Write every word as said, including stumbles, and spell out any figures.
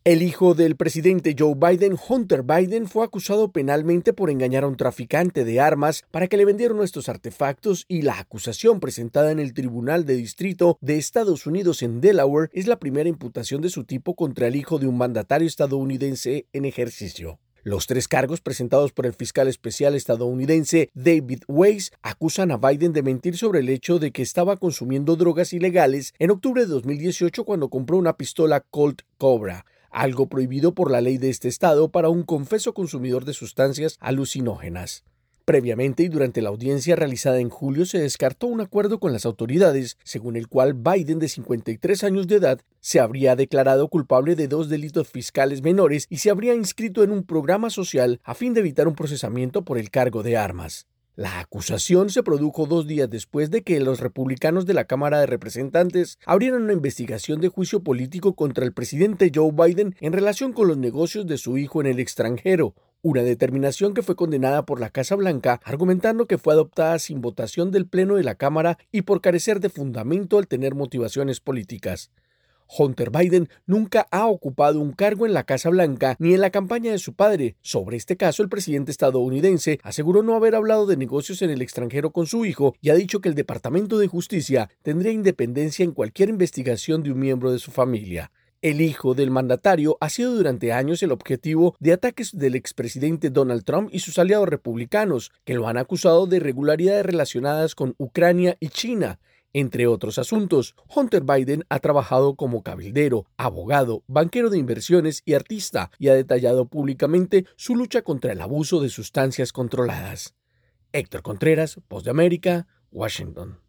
El hijo del presidente Joe Biden, Hunter Biden, fue acusado penalmente por engañar a un traficante de armas para que le vendieran estos artefactos, y la acusación presentada en el Tribunal de Distrito de Estados Unidos en Delaware es la primera imputación de su tipo contra el hijo de un mandatario estadounidense en ejercicio. Los tres cargos presentados por el fiscal especial estadounidense David Weiss acusan a Biden de mentir sobre el hecho de que estaba consumiendo drogas ilegales en octubre de dos mil dieciocho cuando compró una pistola Colt Cobra, algo prohibido por la ley de este estado para un confeso consumidor de sustancias alucinógenas. Previamente y durante la audiencia realizada en julio se descartó un acuerdo con las autoridades, según el cual Biden, de cincuenta y tres años de edad, se habría declarado culpable de dos delitos fiscales menores y se habría inscrito en un programa social a fin de evitar un procesamiento por el cargo de armas. La acusación se produjo dos días después de que los republicanos de la Cámara de Representantes abrieran una investigación de juicio político contra el presidente Joe Biden en relación con los negocios de su hijo en el extranjero, una determinación que fue condenada por la Casa Blanca, argumentando que fue adoptada sin votación del Pleno de la Cámara y por carecer de fundamento al tener motivaciones políticas. Hunter Biden nunca ha ocupado un cargo en la Casa Blanca ni en la campaña de su padre. Sobre este caso, el presidente estadounidense aseguró no haber hablado de negocios en el extranjero con su hijo y ha dicho que el Departamento de Justicia tendría independencia en cualquier investigación de un miembro de su familia. El hijo del mandatario ha sido durante años el objetivo de ataques del expresidente Donald Trump y sus aliados republicanos, que lo han acusado de irregularidades relacionadas con Ucrania y China. Entre otros asuntos, Hunter Biden ha trabajado como cabildero, abogado, banquero de inversiones y artista, y ha detallado públicamente su lucha contra el abuso de sustancias controladas. Héctor Contreras, Voz de América, Washington.